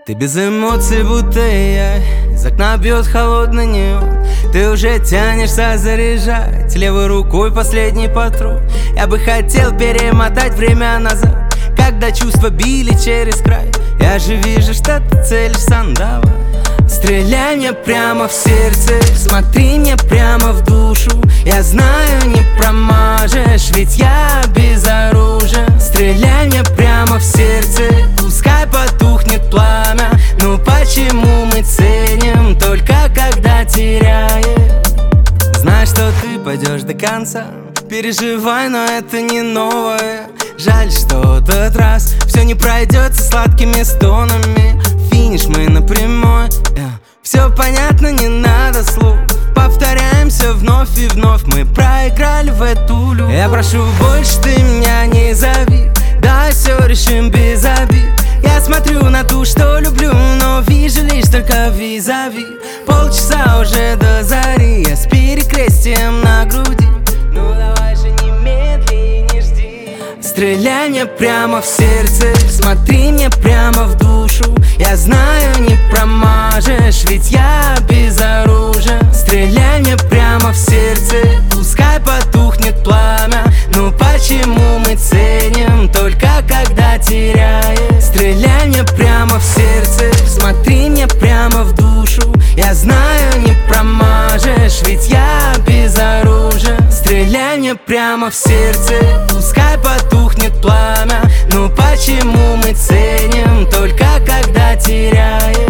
Ты без эмоций, будто я. Из окна бьет холодный неон. Ты уже тянешься заряжать левой рукой последний патрон. Я бы хотел перемотать время назад, когда чувства били через край. Я же вижу, что ты целишься, давай. Стреляй мне прямо в сердце, смотри мне прямо в душу. Я знаю, не промажешь, ведь я безоружен. Стреляй мне прямо в сердце, пускай потухнет пламя. Но почему мы ценим только когда теряем? Знай, что ты пойдешь до конца, переживай, но это не новое. Жаль, что тот раз все не пройдет со сладкими стонами. Финиш мы на прямой, все понятно, не надо слов. Повторяемся вновь и вновь, мы проиграли в эту любовь. Я прошу, больше ты меня не зови, да все решим без обид. Я смотрю на ту, что люблю, но вижу лишь только визави. Полчаса уже до зари, я с перекрестием на груди. Ну давай же не медли, не жди. Стреляй мне прямо в сердце, смотри мне прямо в душу. Я знаю, не промажешь, ведь я безоружен. Стреляй мне прямо в сердце, пускай потухнет пламя. Но почему мы ценим только когда теряем? Стреляй мне прямо в сердце, смотри мне прямо в душу. Я знаю, не промажешь, ведь я безоружен. Стреляй мне прямо в сердце, пускай потухнет пламя. Но почему мы ценим только когда теряем?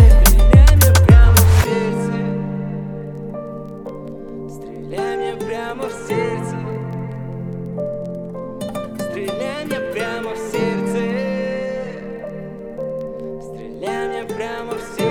Стреляй мне прямо в сердце, стреляй мне прямо в сердце, стреляй мне прямо в сердце.